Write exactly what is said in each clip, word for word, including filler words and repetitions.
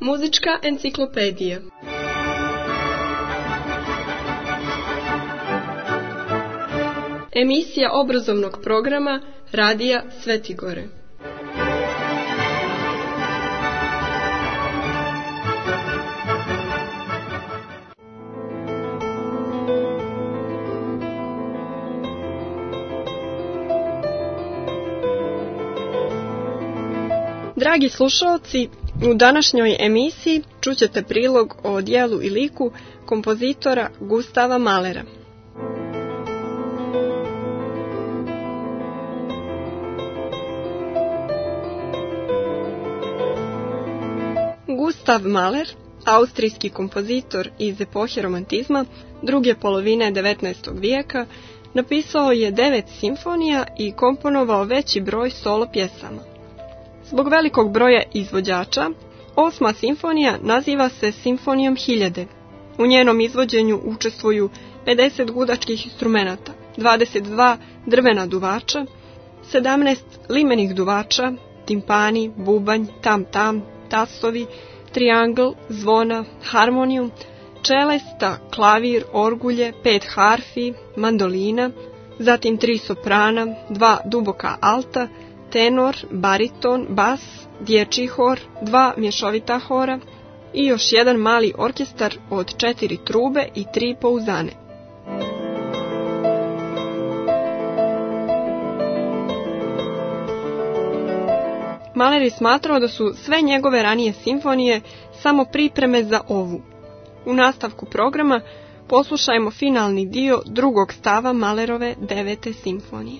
Muzička enciklopedija. Emisija obrazovnog programa Radija Svetigore. Dragi slušalci, u današnjoj emisiji čućete prilog o djelu i liku kompozitora Gustava Mahlera. Gustav Mahler, austrijski kompozitor iz epohe romantizma druge polovine devetnaestog vijeka, napisao je devet simfonija i komponovao veći broj solo pjesama. Zbog velikog broja izvođača, osma simfonija naziva se Simfonijom hiljade. U njenom izvođenju učestvuju pedeset gudačkih instrumenata, dvadeset dva drvena duvača, sedamnaest limenih duvača, timpani, bubanj, tam-tam, tasovi, triangl, zvona, harmonijum, čelesta, klavir, orgulje, pet harfi, mandolina, zatim tri soprana, dva duboka alta, tenor, bariton, bas, dječji hor, dva mješovita hora i još jedan mali orkestar od četiri trube i tri pouzane. Mahler je smatrao da su sve njegove ranije simfonije samo pripreme za ovu. U nastavku programa poslušajmo finalni dio drugog stava Mahlerove devete simfonije.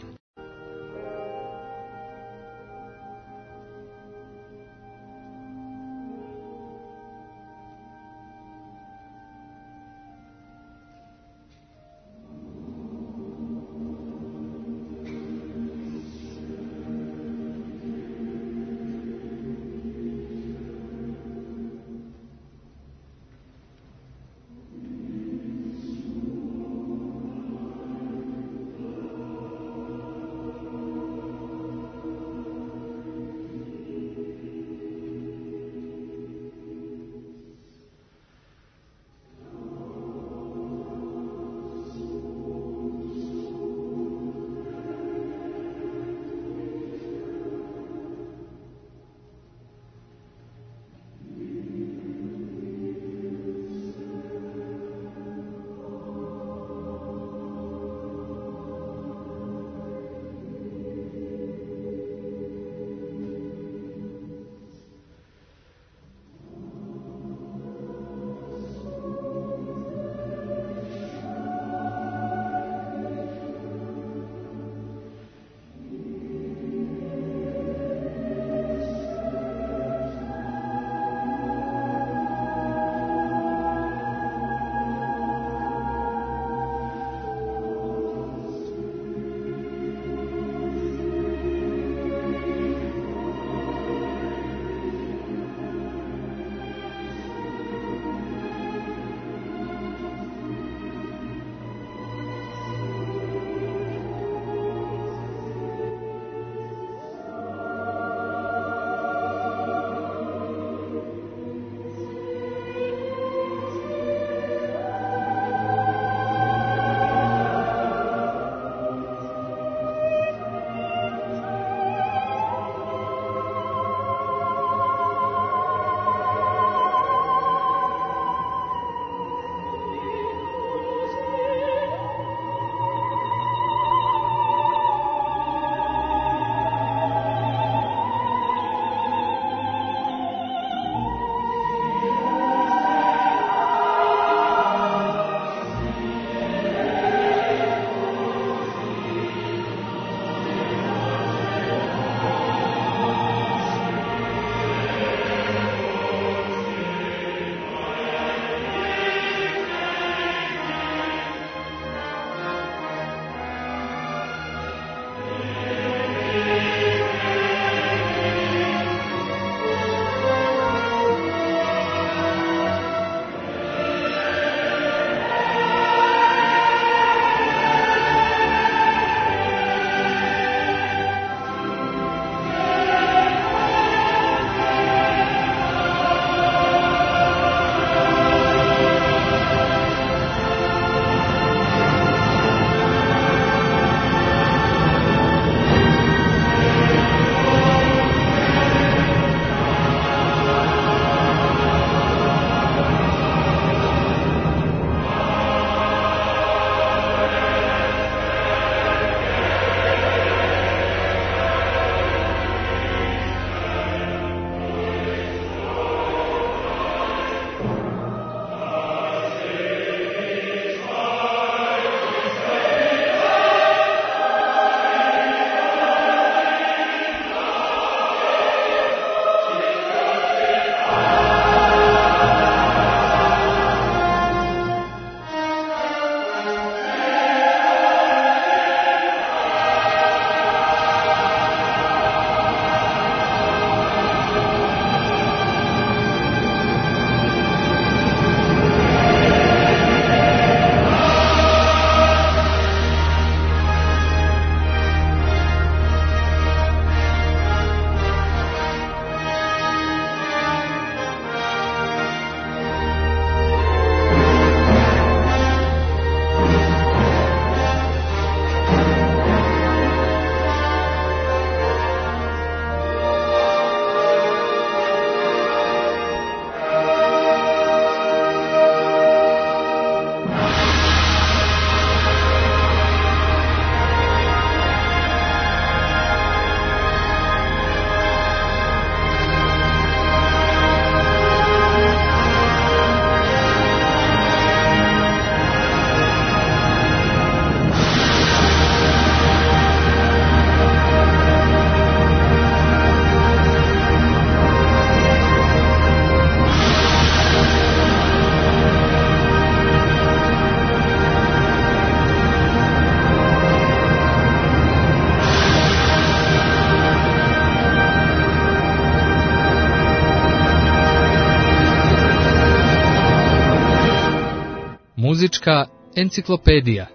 muzička enciklopedija.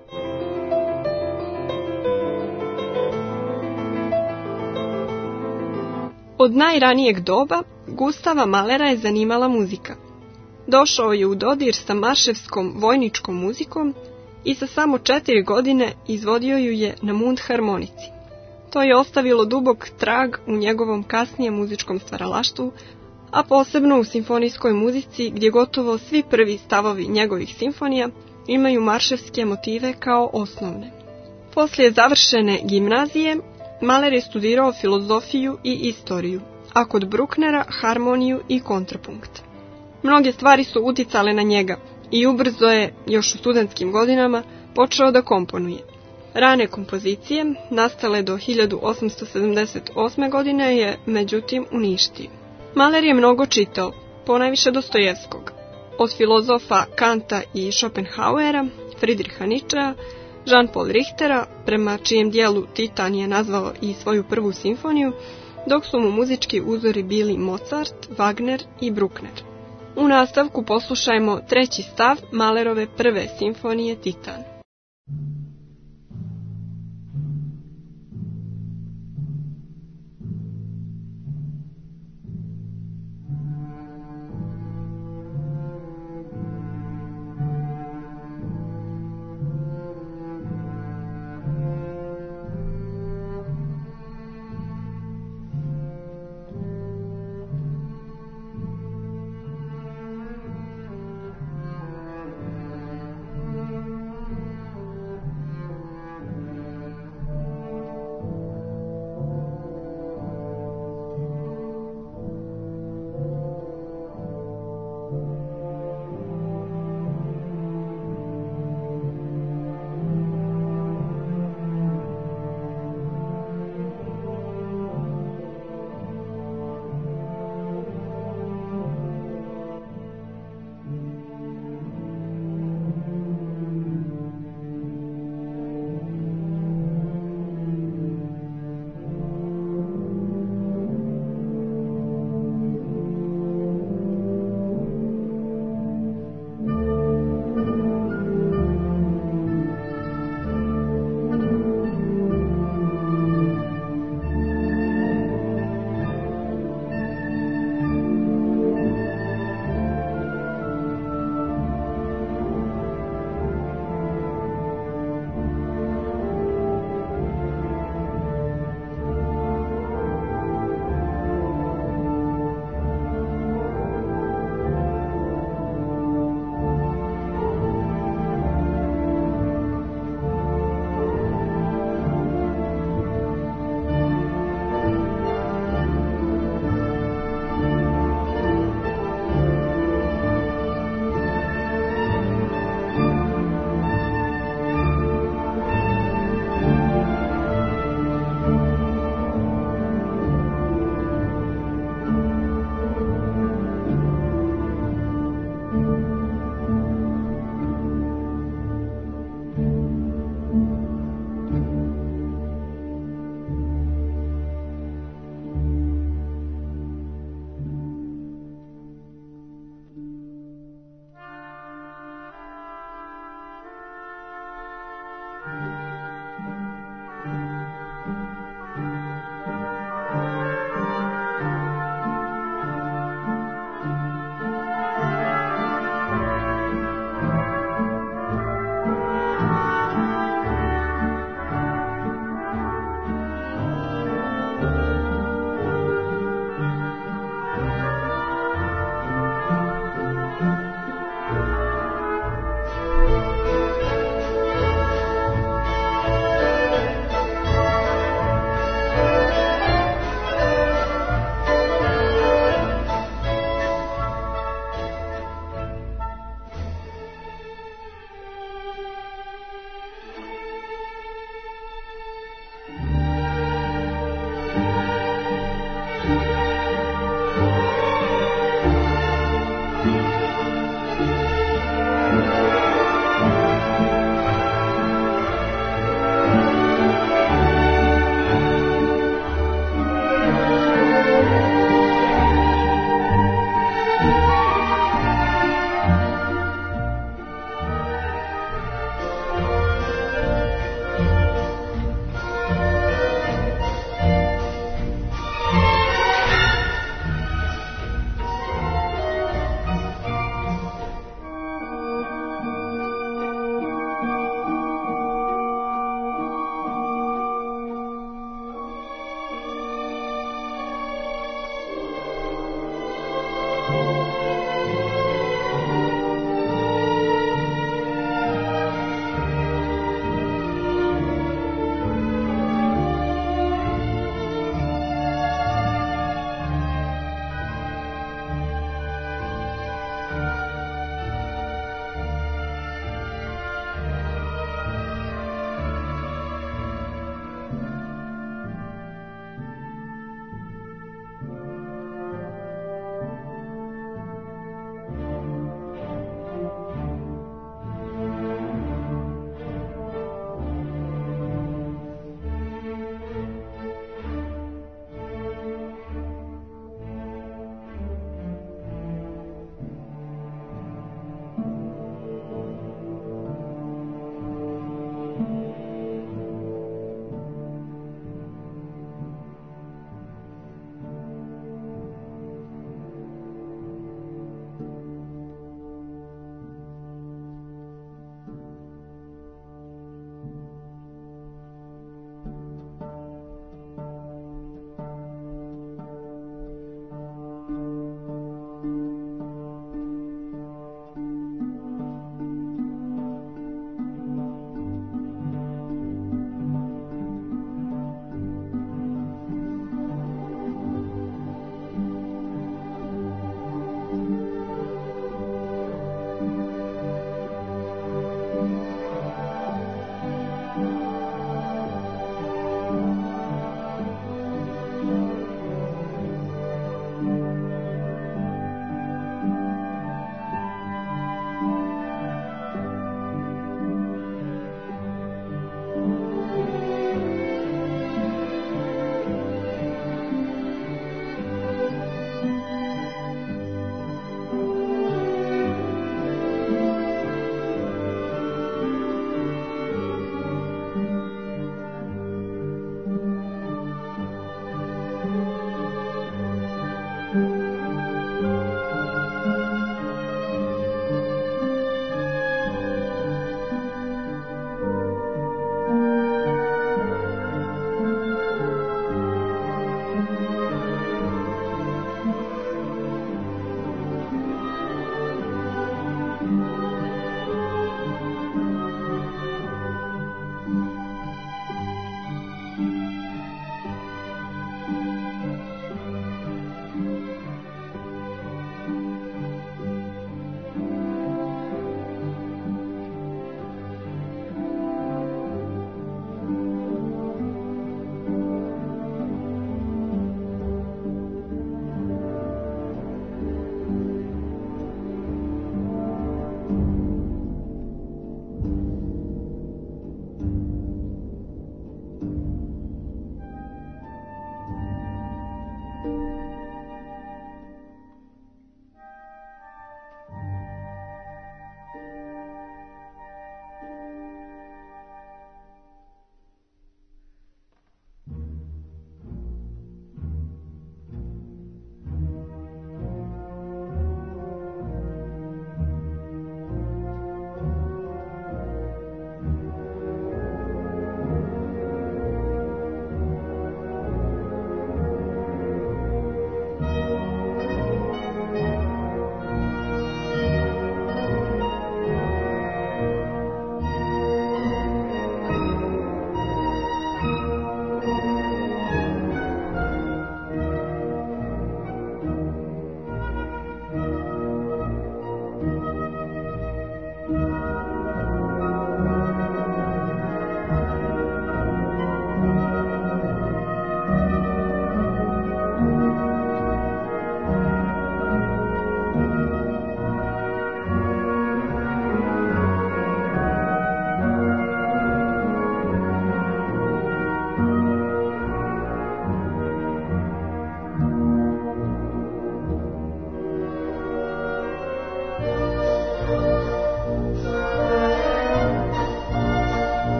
Od najranijeg doba Gustava Mahlera je zanimala muzika. Došao je u dodir sa marševskom vojničkom muzikom i sa samo četiri godine izvodio ju je na mundharmonici. To je ostavilo dubok trag u njegovom kasnijem muzičkom stvaralaštvu, a posebno u simfonijskoj muzici gdje gotovo svi prvi stavovi njegovih simfonija imaju marševske motive kao osnovne. Poslije završene gimnazije, Mahler je studirao filozofiju i istoriju, a kod Brucknera harmoniju i kontrapunkt. Mnoge stvari su uticale na njega i ubrzo je, još u studentskim godinama, počeo da komponuje. Rane kompozicije, nastale do hiljadu osamsto sedamdeset osme. godine, je međutim uništio. Mahler je mnogo čitao, ponajviše Dostojevskog. Od filozofa Kanta i Schopenhauera, Friedricha Nietzschea, Jean-Paul Richtera, prema čijem dijelu Titan je nazvao i svoju prvu simfoniju, dok su mu muzički uzori bili Mozart, Wagner i Bruckner. U nastavku poslušajmo treći stav Mahlerove prve simfonije Titan.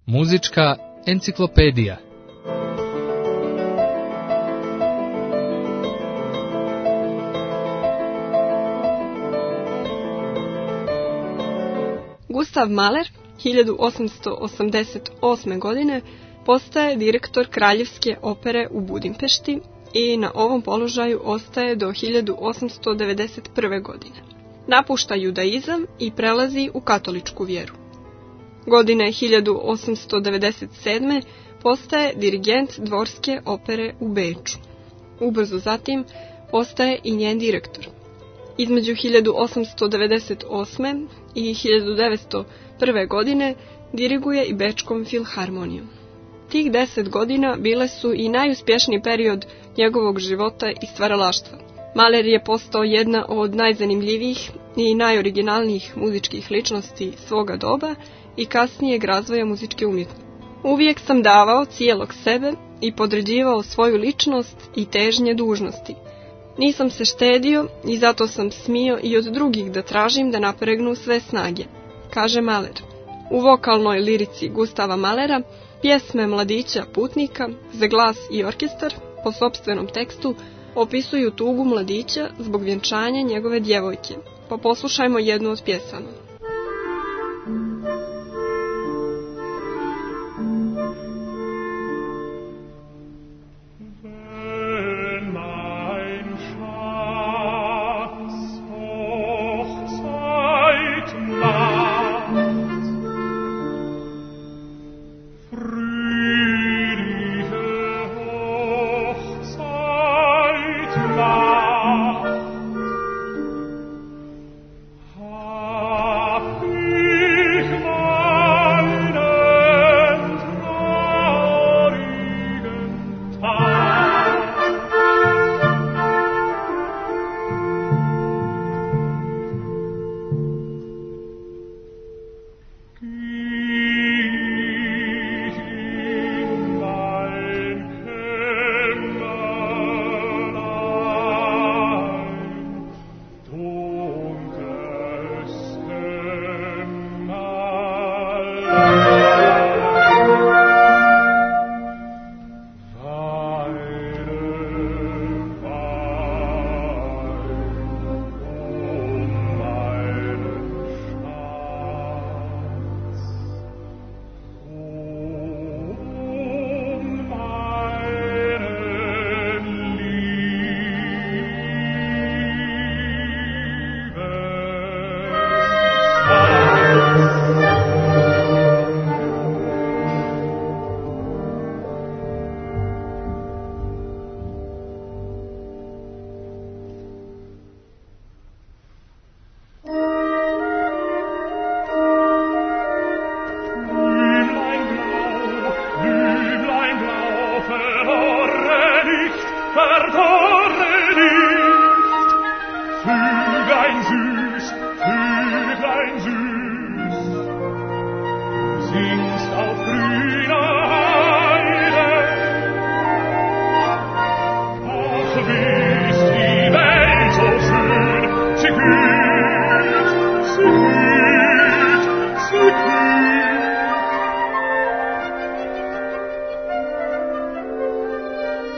Muzička enciklopedija. Gustav Mahler hiljadu osamsto osamdeset osme. godine postaje direktor Kraljevske opere u Budimpešti i na ovom položaju ostaje do hiljadu osamsto devedeset prve. godine. Napušta judaizam i prelazi u katoličku vjeru. Godine hiljadu osamsto devedeset sedme. postaje dirigent Dvorske opere u Beču. Ubrzo zatim postaje i njen direktor. Između hiljadu osamsto devedeset osme. i hiljadu devetsto prve. godine diriguje i Bečkom filharmonijom. Tih deset godina bile su i najuspješniji period njegovog života i stvaralaštva. Mahler je postao jedna od najzanimljivijih i najoriginalnijih muzičkih ličnosti svoga doba i kasnijeg razvoja muzičke umjetnosti. Uvijek sam davao cijelog sebe i podređivao svoju ličnost i težnje dužnosti. Nisam se štedio i zato sam smio i od drugih da tražim da napregnu sve snage, kaže Mahler. U vokalnoj lirici Gustava Mahlera pjesme mladića putnika za glas i orkestar po sopstvenom tekstu opisuju tugu mladića zbog vjenčanja njegove djevojke, pa poslušajmo jednu od pjesama.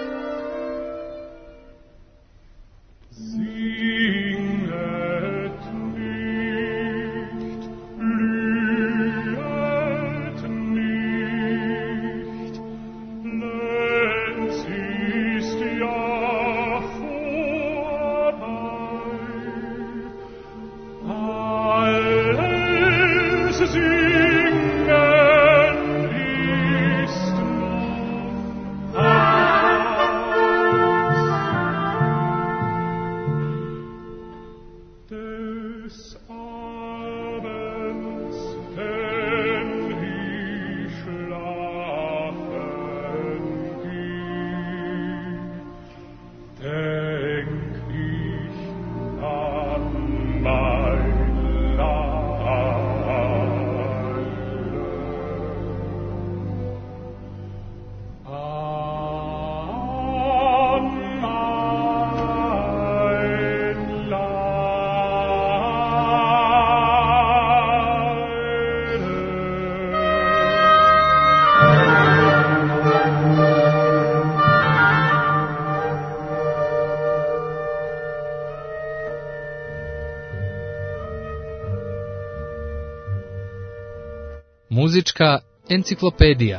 Singet Muzička enciklopedija.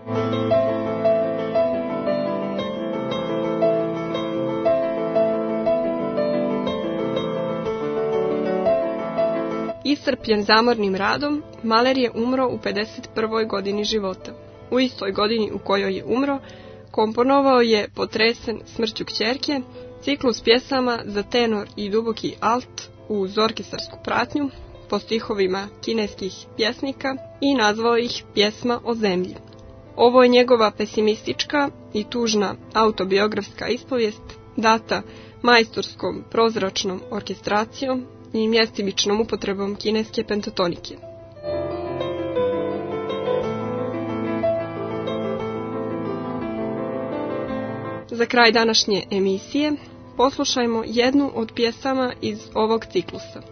Iscrpljen zamornim radom, Mahler je umro u pedeset prvoj godini života. U istoj godini u kojoj je umro, komponovao je, potresen smrću kćerke, ciklus pjesama za tenor i duboki alt uz orkestarsku pratnju, po stihovima kineskih pjesnika i nazvao ih Pjesma o zemlji. Ovo je njegova pesimistička i tužna autobiografska ispovijest, data majstorskom prozračnom orkestracijom i mjestimičnom upotrebom kineske pentatonike. Za kraj današnje emisije poslušajmo jednu od pjesama iz ovog ciklusa.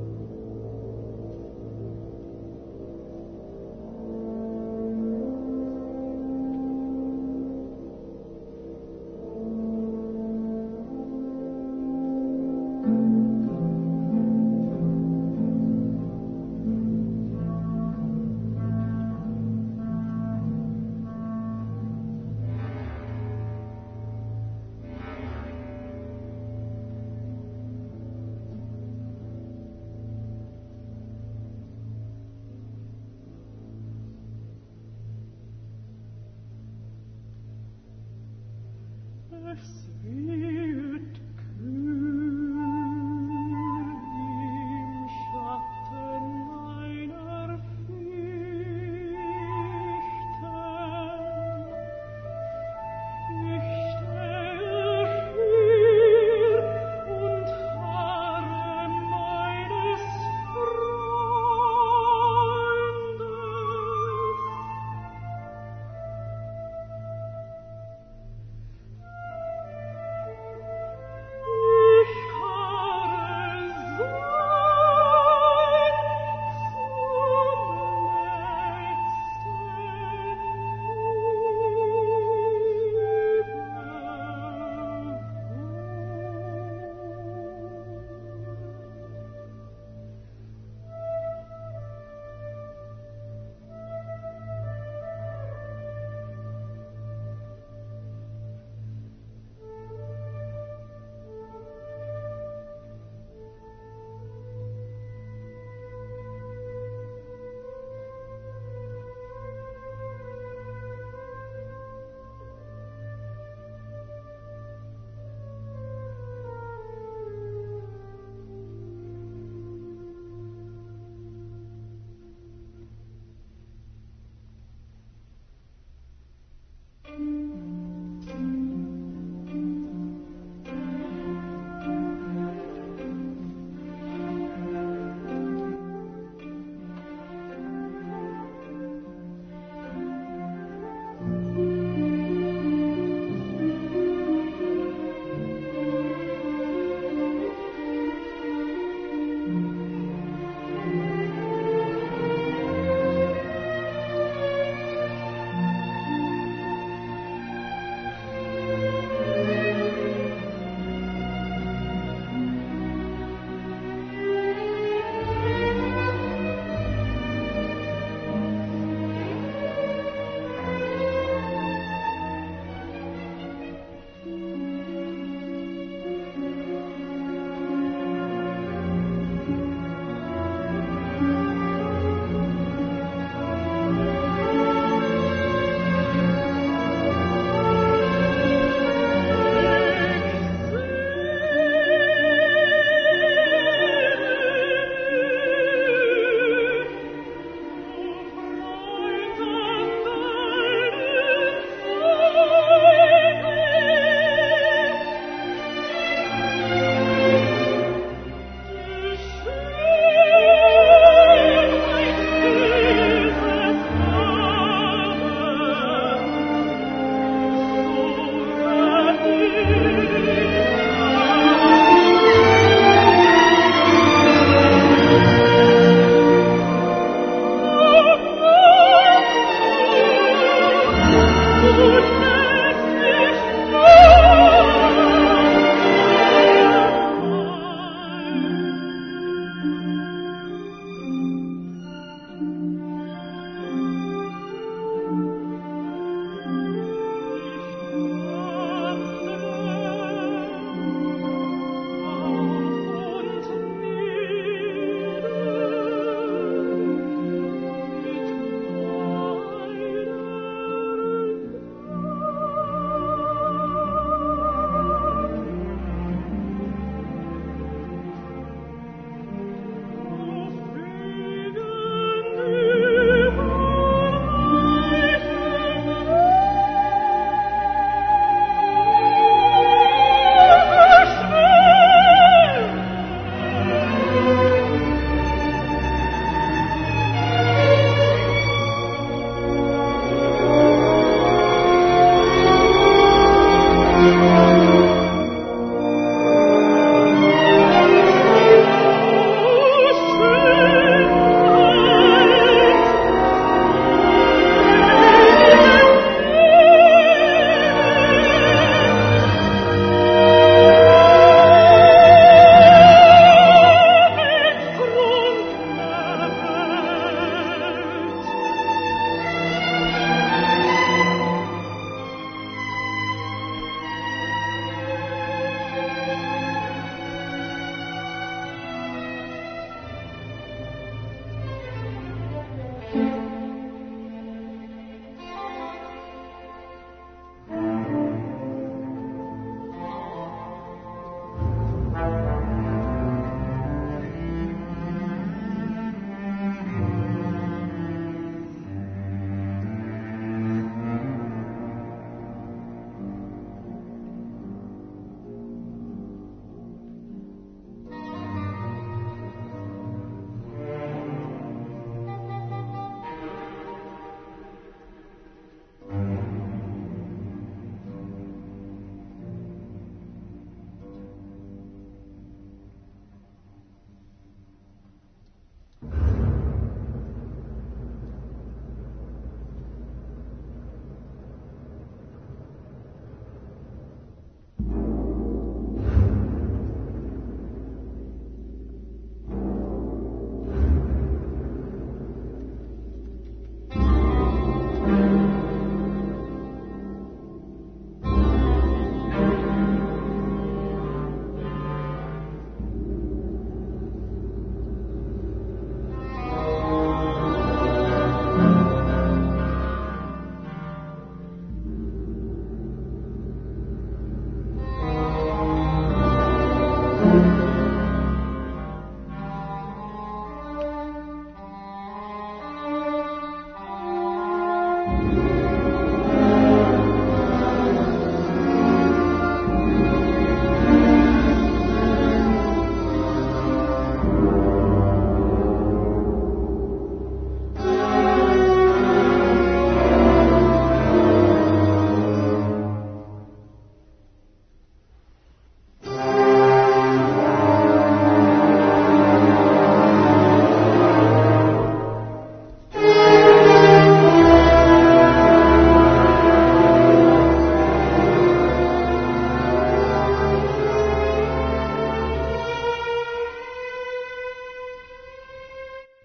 Es wird kühl im Schatten meiner Fichten. Ich stehe hier und harre meines Freundes.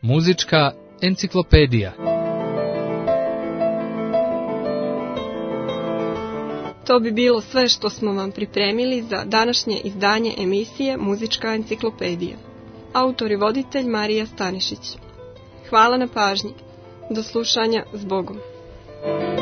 Muzička enciklopedija. To bi bilo sve što smo vam pripremili za današnje izdanje emisije Muzička enciklopedija. Autor i voditelj Marija Stanišić. Hvala na pažnji. Do slušanja, s Bogom.